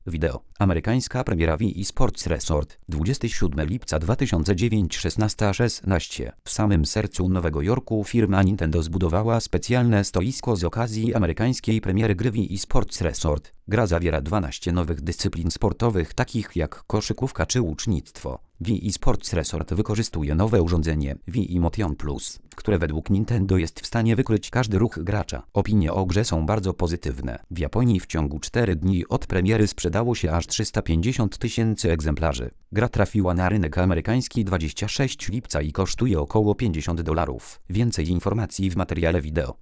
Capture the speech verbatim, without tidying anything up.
Wideo. Amerykańska premiera Wii Sports Resort. dwudziestego siódmego lipca dwa tysiące dziewiątego szesnasta szesnaście. W samym sercu Nowego Jorku firma Nintendo zbudowała specjalne stoisko z okazji amerykańskiej premiery gry Wii Sports Resort. Gra zawiera dwanaście nowych dyscyplin sportowych takich jak koszykówka czy łucznictwo. Wii Sports Resort wykorzystuje nowe urządzenie Wii Motion Plus, które według Nintendo jest w stanie wykryć każdy ruch gracza. Opinie o grze są bardzo pozytywne. W Japonii w ciągu czterech dni od premiery sprzedało się aż trzysta pięćdziesiąt tysięcy egzemplarzy. Gra trafiła na rynek amerykański dwudziestego szóstego lipca i kosztuje około pięćdziesiąt dolarów. Więcej informacji w materiale wideo.